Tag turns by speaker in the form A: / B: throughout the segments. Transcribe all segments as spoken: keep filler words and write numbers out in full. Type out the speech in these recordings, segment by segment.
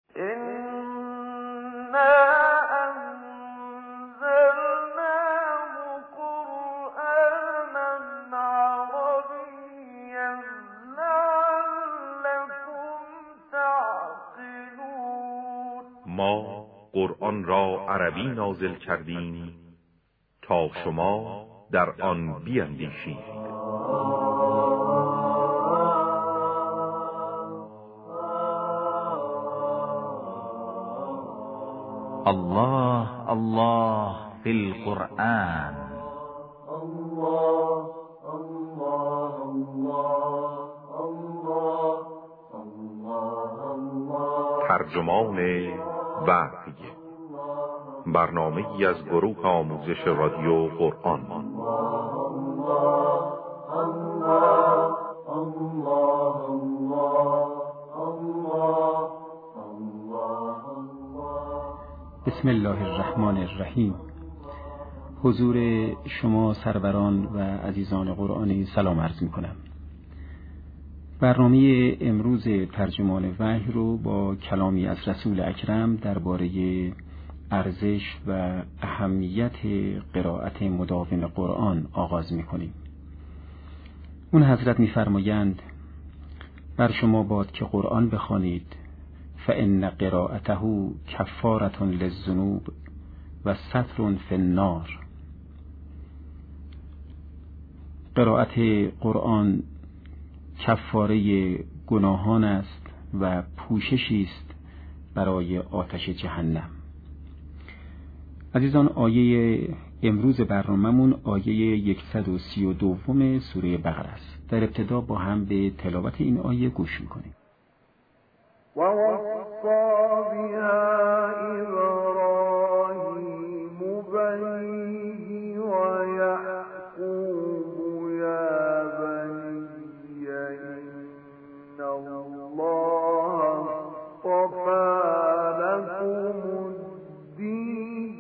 A: ما قرآن را عربی نازل کردیم تا شما در آن بیندیشید.
B: الله الله فی القرآن.
C: الله الله الله الله الله.
A: ترجمان وحی، برنامه‌ای از گروه آموزش رادیو قرآن.
D: بسم الله الرحمن الرحیم. حضور شما سروران و عزیزان قرآنی سلام عرض می کنم. برنامه امروز ترجمان وحی رو با کلامی از رسول اکرم درباره ارزش و اهمیت قرائت مداوم قرآن آغاز می کنیم. اون حضرت می فرمایند بر شما باد که قرآن بخوانید، فإن قراءته کفارة للذنوب و ستر فی النار. قرائت قرآن کفاره گناهان است و پوششی است برای آتش جهنم. عزیزان، آیه امروز برنامه‌مون آیه صد و سی و دو سوره بقره است. در ابتدا با هم به تلاوت این آیه گوش می‌کنیم.
C: ووصى بها إبراهيم بنيه ويعقوب يا بني إن الله اصطفى لكم الدين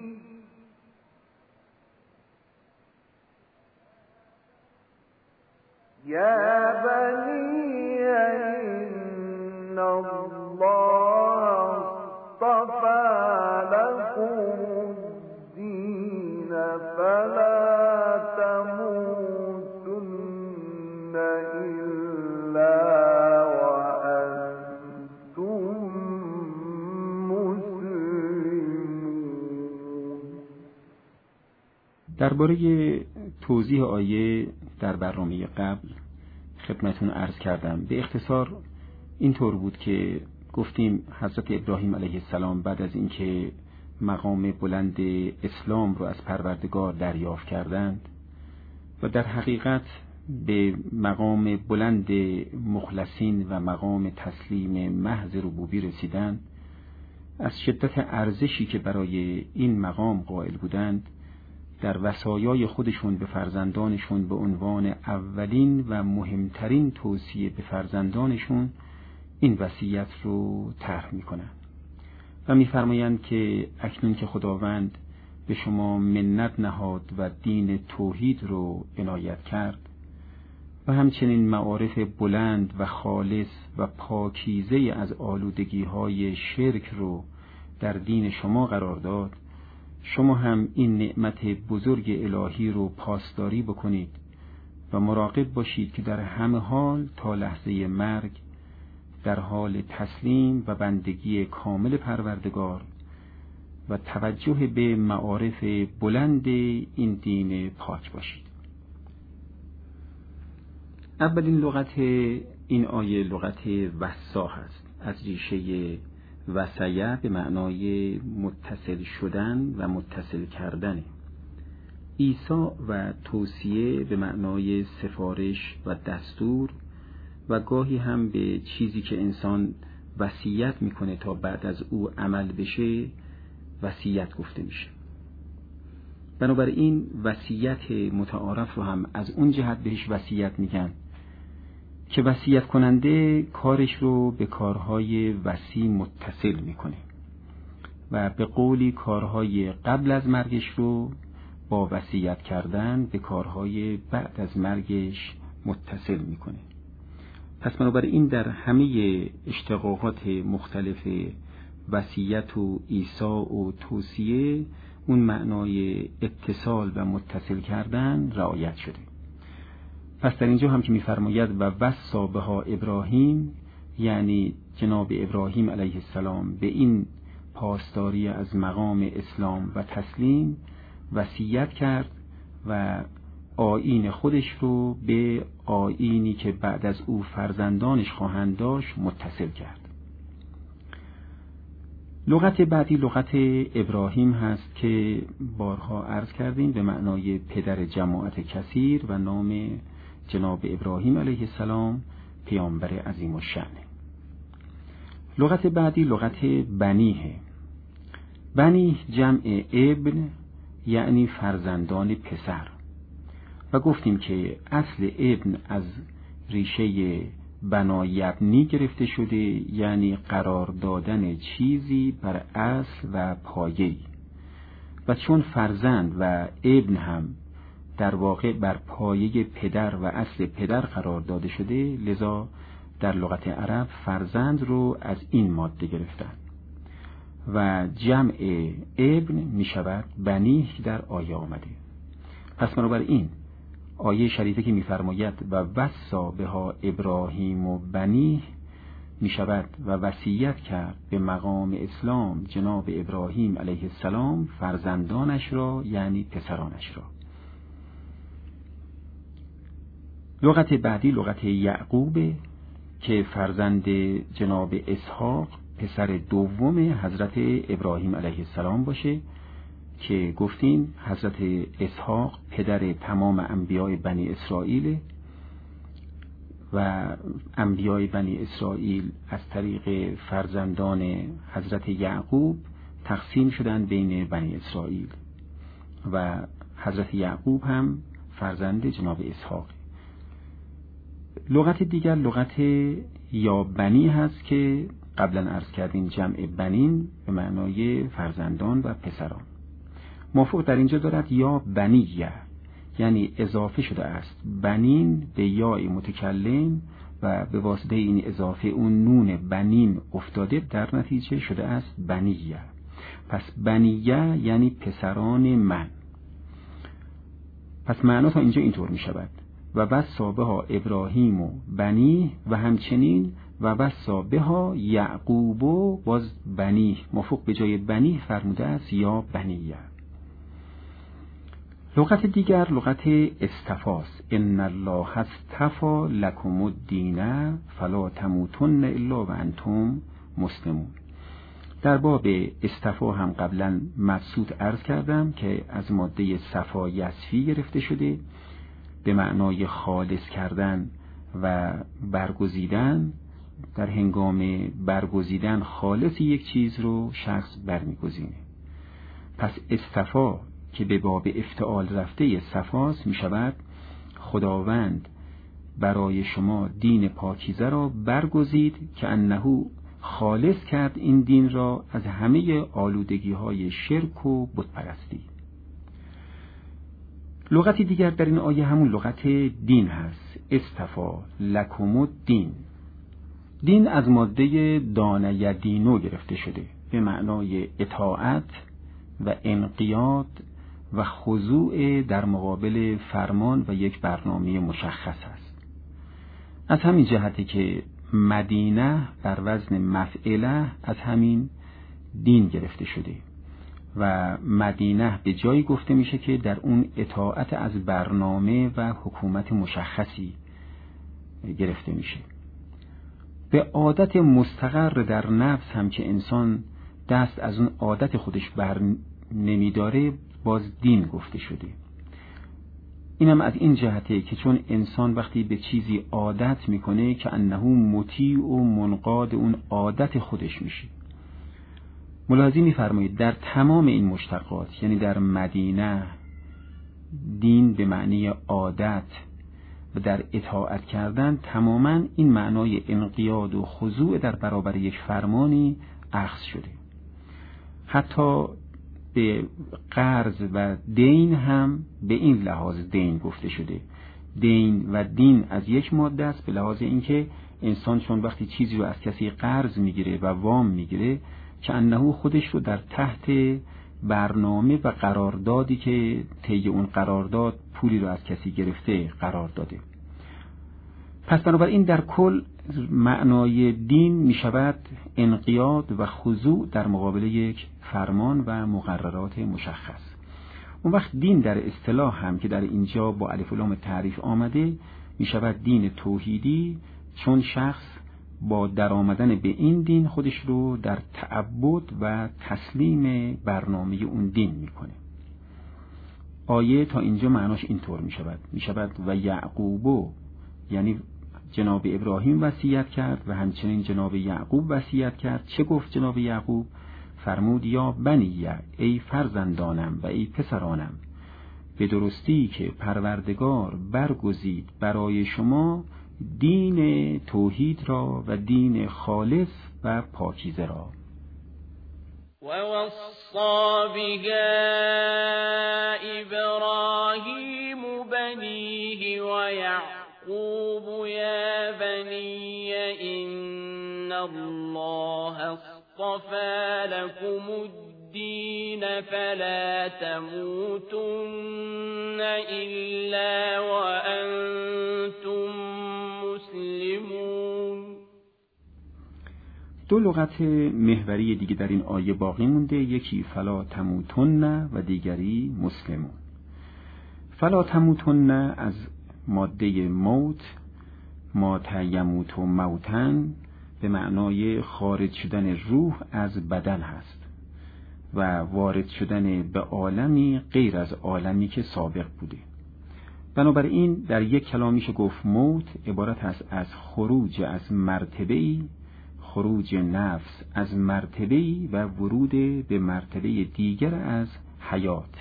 C: يا بني إن الله اصطفى لكم الدين فلا تموتن إلا وأنتم مسلمون.
D: درباره توضیح آیه در برنامه قبل خدمتون عرض کردم. به اختصار اینطور بود که گفتیم حضرت ابراهیم علیه السلام بعد از اینکه مقام بلند اسلام رو از پروردگار دریافت کردند و در حقیقت به مقام بلند مخلصین و مقام تسلیم محض ربوبی رسیدند، از شدت ارزشی که برای این مقام قائل بودند در وصایای خودشون به فرزندانشون به عنوان اولین و مهمترین توصیه به فرزندانشون این وصیت رو طرح میکنند و میفرمایند که اکنون که خداوند به شما منت نهاد و دین توحید رو عنایت کرد و همچنین معارف بلند و خالص و پاکیزه از آلودگی های شرک رو در دین شما قرار داد، شما هم این نعمت بزرگ الهی رو پاسداری بکنید و مراقب باشید که در همه حال تا لحظه مرگ در حال تسلیم و بندگی کامل پروردگار و توجه به معارف بلند این دین پاک باشید. اولین لغت این آیه لغت وصا هست، از ریشه وصیه به معنای متصل شدن و متصل کردن. ایصا و توصیه به معنای سفارش و دستور و گاهی هم به چیزی که انسان وصیت میکنه تا بعد از او عمل بشه وصیت گفته میشه. بنابراین وصیت متعارف رو هم از اون جهت بهش وصیت میگن که وصیت کننده کارش رو به کارهای وصی متصل میکنه و به قولی کارهای قبل از مرگش رو با وصیت کردن به کارهای بعد از مرگش متصل میکنه. پس بنابراین در همه اشتقاقات مختلف وصیت و ایصا و توصیه اون معنای اتصال و متصل کردن رعایت شده. پس در اینجا هم که می‌فرماید و وصا بها ابراهیم، یعنی جناب ابراهیم علیه السلام به این پاسداری از مقام اسلام و تسلیم وصیت کرد و آیین خودش رو به آیینی که بعد از او فرزندانش خواهند داشت متصل کرد. لغت بعدی لغت ابراهیم هست که بارها عرض کردیم به معنای پدر جماعت کثیر و نام جناب ابراهیم علیه السلام پیامبر عظیم الشأن. لغت بعدی لغت بنیه. بنی جمع ابن یعنی فرزندان پسر و گفتیم که اصل ابن از ریشه بنا یبنی گرفته شده، یعنی قرار دادن چیزی بر اصل و پایه‌ای، و چون فرزند و ابن هم در واقع بر پایه پدر و اصل پدر قرار داده شده، لذا در لغت عرب فرزند رو از این ماده گرفتن و جمع ابن می شود بنیه در آیه آمده. پس بنابراین آیه شریفه که می فرماید و وصا بها ابراهیم و بنیه می شود و وصیت کرد به مقام اسلام جناب ابراهیم علیه السلام فرزندانش را، یعنی پسرانش را. لغت بعدی لغت یعقوب که فرزند جناب اسحاق پسر دوم حضرت ابراهیم علیه السلام باشه، که گفتیم حضرت اسحاق پدر تمام انبیاء بنی اسرائیل و انبیاء بنی اسرائیل از طریق فرزندان حضرت یعقوب تقسیم شدن بین بنی اسرائیل و حضرت یعقوب هم فرزند جناب اسحاق. لغت دیگر لغت یا بنی هست که قبلا عرض کردیم جمع بنین به معنای فرزندان و پسران. موافق در اینجا دارد یا بنیه، یعنی اضافه شده است بنین به یای متکلم و به واسطه این اضافه اون نون بنین افتاده، در نتیجه شده است بنیه. پس بنیه یعنی پسران من. پس معنا تا اینجا اینطور می شود و وصا بها ابراهیم و بنی و همچنین و وصا بها یعقوب و باز بنی، موافق به جای بنی فرموده است یا بنیه. لغت دیگر لغت استفاس. ان الله اصطفی لکم الدین فلا تموتن الا و انتم مسلمون. در باب استفا هم قبلا مبسوط عرض کردم که از ماده صفا یصفی گرفته شده به معنای خالص کردن و برگزیدن. در هنگام برگزیدن خالص یک چیز رو شخص برمیگزینه. پس استفا که به باب افتعال رفته صفاست می شود خداوند برای شما دین پاکیزه را برگزید که انه خالص کرد این دین را از همه آلودگی های شرک و بتپرستی. لغتی دیگر در این آیه همون لغت دین هست. استفا لکم الدین. دین از ماده دانه یدینو گرفته شده به معنای اطاعت و انقیاد و خضوع در مقابل فرمان و یک برنامه مشخص است. از همین جهتی که مدینه بر وزن مفعله از همین دین گرفته شده و مدینه به جایی گفته میشه که در اون اطاعت از برنامه و حکومت مشخصی گرفته میشه. به عادت مستقر در نفس هم که انسان دست از اون عادت خودش بر نمیداره باز دین گفته شده. اینم از این جهته که چون انسان وقتی به چیزی عادت میکنه که انه مطیع و منقاد اون عادت خودش میشه. ملاحظه میفرمایید در تمام این مشتقات، یعنی در مدینه دین به معنی عادت و در اطاعت کردن، تماما این معنای انقیاد و خضوع در برابر یک فرمانی اخذ شده. حتی به قرض و دین هم به این لحاظ دین گفته شده. دین و دین از یک ماده است به لحاظ اینکه انسان چون وقتی چیزی رو از کسی قرض میگیره و وام میگیره که انه خودش رو در تحت برنامه و قراردادی که طی اون قرارداد پولی رو از کسی گرفته قرار داده. پس بنابراین در کل معنای دین می شود انقیاد و خضوع در مقابل یک فرمان و مقررات مشخص. اون وقت دین در اصطلاح هم که در اینجا با الف و لام تعریف آمده می شود دین توحیدی، چون شخص با در آمدن به این دین خودش رو در تعبد و تسلیم برنامه اون دین میکنه. آیه تا اینجا معناش اینطور می شود می شود و یعقوبو، یعنی جناب ابراهیم وصیت کرد و همچنین جناب یعقوب وصیت کرد. چه گفت جناب یعقوب؟ فرمود یا بنیه، ای فرزندانم و ای پسرانم، به درستی که پروردگار برگزید برای شما دین توحید را و دین خالص و پاکیزه را.
E: و وصا بها ابراهیم بنیه و یعقوب یا بنی ان الله اصطفى لكم الدین فلا تموتن الا وانتم مسلمون.
D: دو لغت محوری دیگه در این آیه باقی مونده، یکی فلا تموتن و دیگری مسلمون. فلا تموتن از ماده موت، مات یموت و موتن، به معنای خارج شدن روح از بدن هست و وارد شدن به عالمی غیر از عالمی که سابق بوده. بنابراین در یک کلام میشه گفت موت عبارت است از خروج از مرتبه‌ای، خروج نفس از مرتبه‌ای و ورود به مرتبه دیگر از حیات.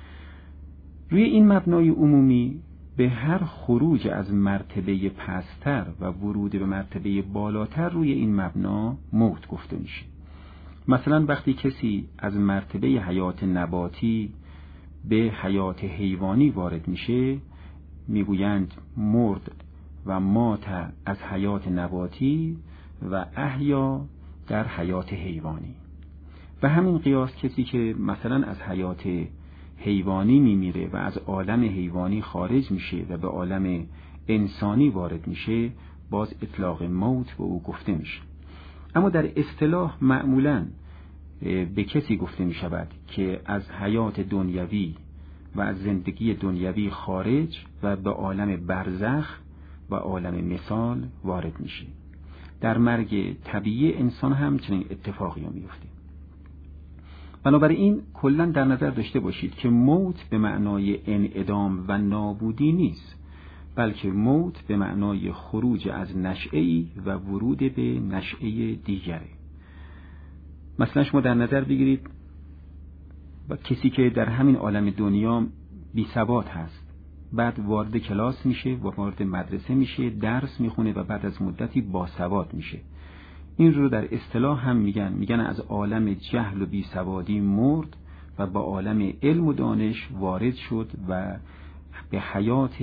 D: روی این مبنای عمومی به هر خروج از مرتبه پستر و ورود به مرتبه بالاتر روی این مبنا موت گفته میشه. مثلا وقتی کسی از مرتبه حیات نباتی به حیات حیوانی وارد میشه میگویند مرد و مات از حیات نباتی و احیا در حیات حیوانی. و همین قیاس کسی که مثلا از حیات حیوانی میمیره و از عالم حیوانی خارج میشه و به عالم انسانی وارد میشه باز اطلاق موت به او گفته میشه. اما در اصطلاح معمولاً به کسی گفته می شود که از حیات دنیوی و از زندگی دنیوی خارج و به عالم برزخ و عالم مثال وارد میشه. در مرگ طبیعی انسان هم چنین اتفاقی میفته. بنابراین کلا در نظر داشته باشید که موت به معنای انعدام و نابودی نیست، بلکه موت به معنای خروج از نشأه‌ای و ورود به نشأه دیگره. مثلا شما در نظر بگیرید و کسی که در همین عالم دنیا بی سواد هست، بعد وارد کلاس میشه و وارد مدرسه میشه، درس میخونه و بعد از مدتی باسواد میشه. این رو در اصطلاح هم میگن میگن از عالم جهل و بی سوادی مرد و با عالم علم و دانش وارد شد و به حیات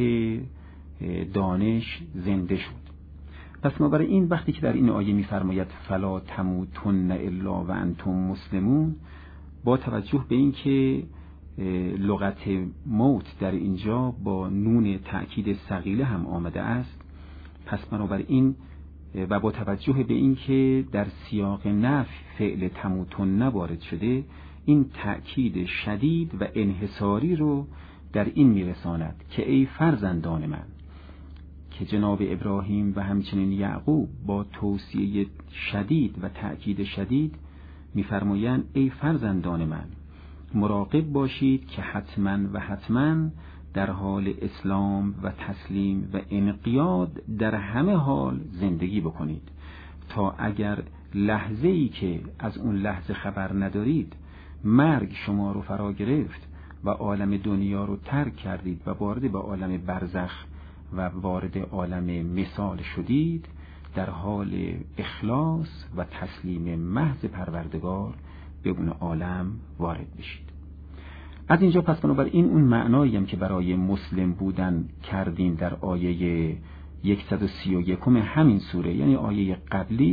D: دانش زنده شد. پس ما برای این وقتی که در این آیه میفرماید فلا تموتن الا و انتم مسلمون، با توجه به این که لغت موت در اینجا با نون تأکید ثقیله هم آمده است، پس بنابراین و با توجه به این که در سیاق نفی فعل تموتن وارد شده، این تأکید شدید و انحصاری رو در این میرساند که ای فرزندان من، که جناب ابراهیم و همچنین یعقوب با توصیه شدید و تأکید شدید می‌فرمایند ای فرزندان من، مراقب باشید که حتما و حتما در حال اسلام و تسلیم و انقیاد در همه حال زندگی بکنید، تا اگر لحظه‌ای که از اون لحظه خبر ندارید مرگ شما رو فرا گرفت و عالم دنیا رو ترک کردید و وارد به عالم برزخ و وارد عالم مثال شدید، در حال اخلاص و تسلیم محض پروردگار به اون عالم وارد بشید. از اینجا پس بنابراین اون معنایی هم که برای مسلم بودن کردیم در آیه صد و سی و یک همین سوره، یعنی آیه قبلی،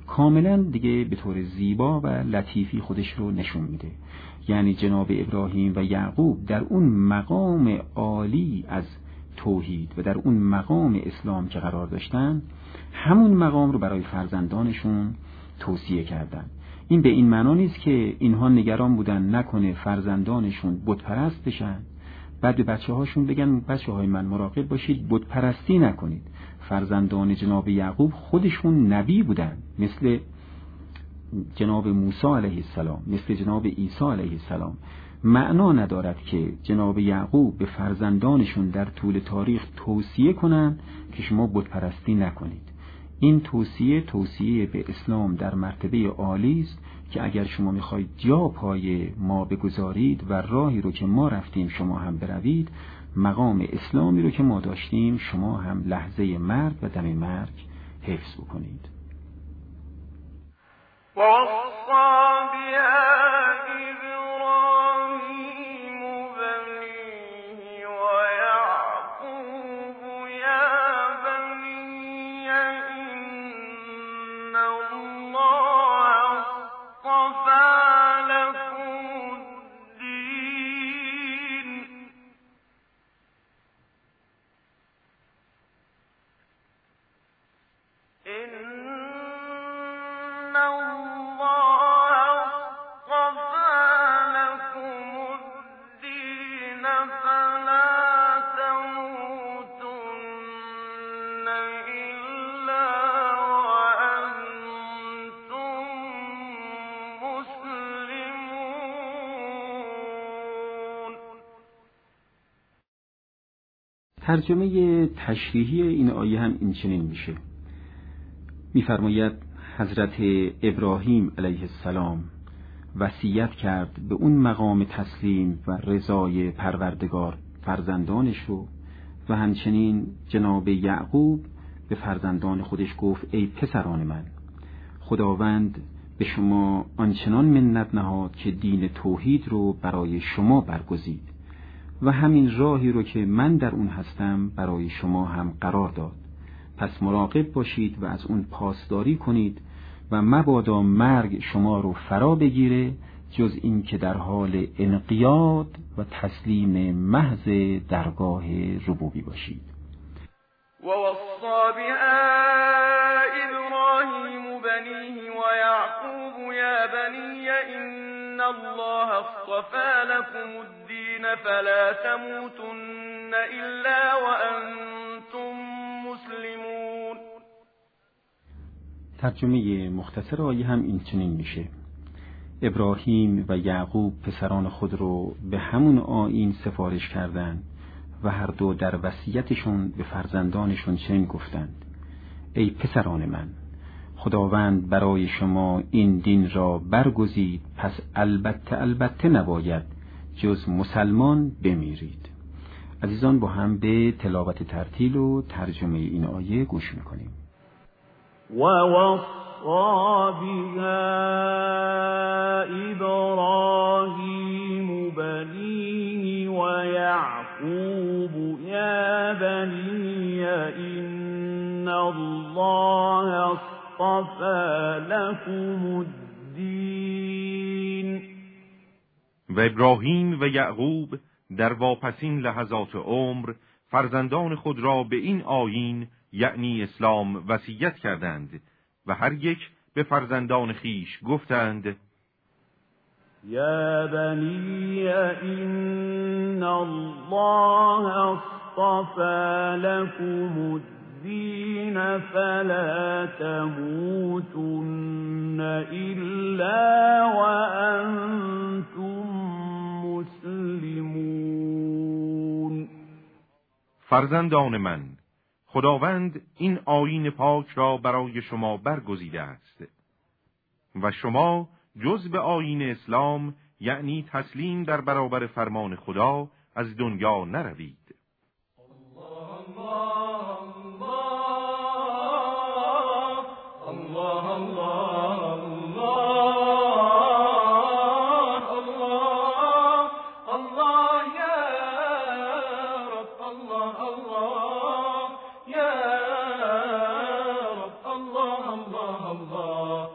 D: کاملا دیگه به طور زیبا و لطیفی خودش رو نشون میده. یعنی جناب ابراهیم و یعقوب در اون مقام عالی از توحید و در اون مقام اسلام که قرار داشتن، همون مقام رو برای فرزندانشون توصیه کردن. این به این معنا نیست که اینها نگران بودن نکنه فرزندانشون بت پرست بشن، بعد به بچه هاشون بگن بچه های من مراقب باشید بت پرستی نکنید. فرزندان جناب یعقوب خودشون نبی بودن، مثل جناب موسی علیه السلام، مثل جناب عیسی علیه السلام. معنا ندارد که جناب یعقوب به فرزندانشون در طول تاریخ توصیه کنن که شما بت پرستی نکنید. این توصیه توصیه به اسلام در مرتبه عالی است که اگر شما میخواید جا پای ما بگذارید و راهی رو که ما رفتیم شما هم بروید، مقام اسلامی رو که ما داشتیم شما هم لحظه مرگ و دم مرگ حفظ بکنید. ترجمه تشریحی این آیه هم این چنین میشه. میفرماید حضرت ابراهیم علیه السلام وصیت کرد به اون مقام تسلیم و رضای پروردگار فرزندانش رو، و همچنین جناب یعقوب به فرزندان خودش گفت ای پسران من، خداوند به شما آنچنان منت نهاد که دین توحید رو برای شما برگزید و همین راهی رو که من در اون هستم برای شما هم قرار داد. پس مراقب باشید و از اون پاسداری کنید و مبادا مرگ شما رو فرا بگیره جز این که در حال انقیاد و تسلیم محض درگاه ربوبی باشید.
F: و وصا بها ابراهیم بنیه و یعقوب یا بنی ان الله اصطفى لكم الدین فلا تموتن الا وانتم مسلمون.
D: ترجمه مختصر آیه هم این چنین میشه: ابراهیم و یعقوب پسران خود رو به همون آیین سفارش کردند و هر دو در وصیتشون به فرزندانشون چنین گفتند: ای پسران من، خداوند برای شما این دین را برگزید، پس البته البته نباید جز مسلمان بمیرید. عزیزان با هم به تلاوت ترتیل و ترجمه این آیه گوش میکنیم.
C: و وصا بها ابراهیم بنیه و یعقوب یا بنی ان الله اصطفى لكم الدین.
A: و ابراهیم و یعقوب در واپسین لحظات عمر فرزندان خود را به این آیین یعنی اسلام وصیت کردند و هر یک به فرزندان خیش گفتند:
C: یا بنی ان الله اصطفى لكم الدین فلا تموتن الا وانتم مسلمون.
A: فرزندان من، خداوند این آیین پاک را برای شما برگزیده است و شما جز به آیین اسلام یعنی تسلیم در برابر فرمان خدا از دنیا نروید.
C: الله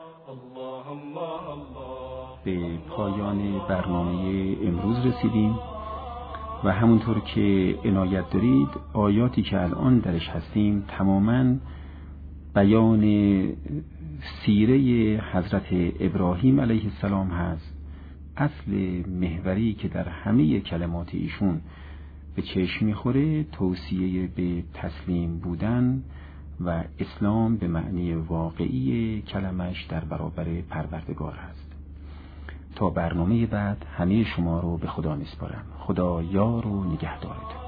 D: به پایان برنامه امروز رسیدیم و همونطور که عنایت دارید آیاتی که الان درش هستیم تماماً بیان سیره حضرت ابراهیم علیه السلام هست. اصل محوری که در همه کلمات ایشون به چشم میخوره توصیه به تسلیم بودن و اسلام به معنی واقعی کلمش در برابر پروردگار هست. تا برنامه بعد همه شما رو به خدا میسپارم. خدا یار و نگهدارتون.